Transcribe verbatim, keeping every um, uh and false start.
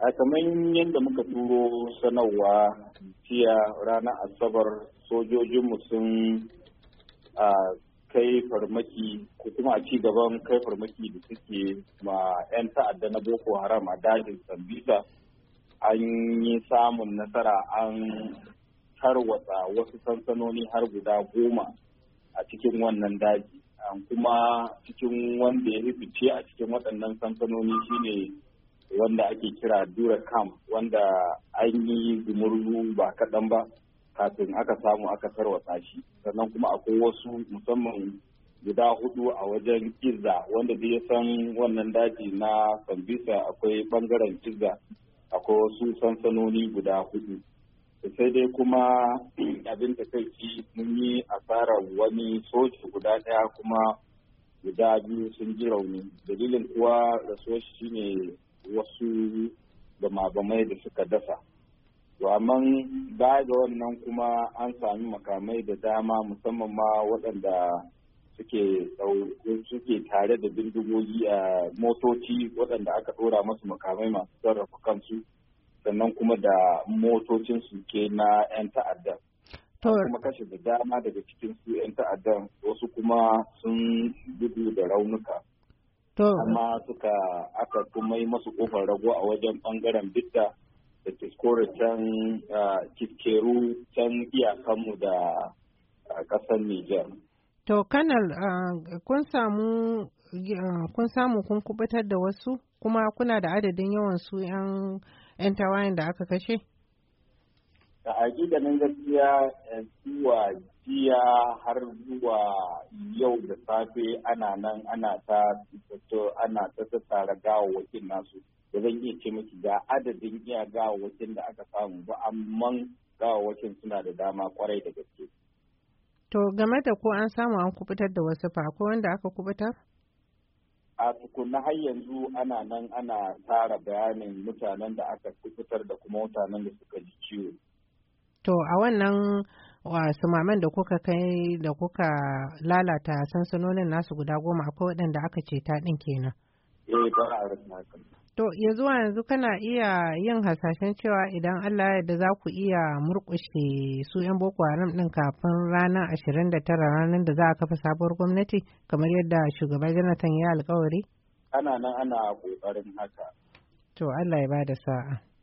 A kamar yadda muka turo sanarwa jiya ranar Asabar sojojinmu sun kai farmaki ko kuma a ci gaban kai farmaki da suke ma 'yan ta'adda na Boko Haram a dajin Sambisa. An yi samun nasara an tarwatsa wasu sansanoni har guda goma a cikin wannan daji. Kuma cikin wanda ya fice a cikin waɗannan sansanoni shine wanda ake kira Dura Camp, wanda an yi gumurzu ba kaɗan ba kafin aka samu aka tarwatsa shi. Sannan kuma akwai wasu musamman guda hudu a wajen Izza, wanda dai ya san wannan daji na Sambisa akwai bangaren Izza, akwai wasu sansanoni guda hudu. Sai dai kuma abin takaici mun yi asarar wani soja guda ɗaya kuma guda biyu sun ji rauni. Dalilin kuwa rasuwar shi ne wasu bama-bamai da suka dasa. To amma baya ga wannan kuma an sami makamai da dama musamman ma waɗanda suke suke tare da bindigogi a motoci waɗanda aka ɗora masu makamai masu sarrafa kansu, sannan kuma da motocin suke na 'yan ta'adda. Kuma kashe da dama daga cikin su 'yan ta'addan, wasu kuma sun gudu da raunuka. Amma suka aka kuma yi masu kofar rago a wajen bangaren Bidda da Tiskore can Kiskeru can iyakanmu da ƙasar Nijar. To, Kanal, kun samu kun samu kun kubutar da wasu kuma kuna da adadin yawan su 'yan 'yan tawayen da aka kashe? Da hakikanin gaskiya zuwa jiya har zuwa yau da safe ana nan ana ta ana ta tattara gawawwakin nasu. Da zan iya ce miki ga adadin iya gawawwakin da aka samu ba, amma gawawwakin suna da dama kwarai da gaske. To game da ko an samu an kubutar da wasu fa, ko wanda aka kubutar? A tukunna har yanzu ana nan ana tara bayanin mutanen da aka kubutar da kuma mutanen da suka ji ciwo. To a wannan sumaman da kuka kai da kuka lalata sansanonin nasu guda goma akwai waɗanda aka ceta ɗin kenan. Eh ba a rasa haka. To ya zuwa yanzu kana iya yin hasashen cewa idan Allah ya yarda za ku iya murƙushe su 'yan Boko Haram ɗin kafin ranar ashirin da tara ranar da za a kafa sabuwar gwamnati kamar yadda shugaba Jonathan ya alkawari? Ana nan ana ƙoƙarin haka. To Allah ya ba da sa'a.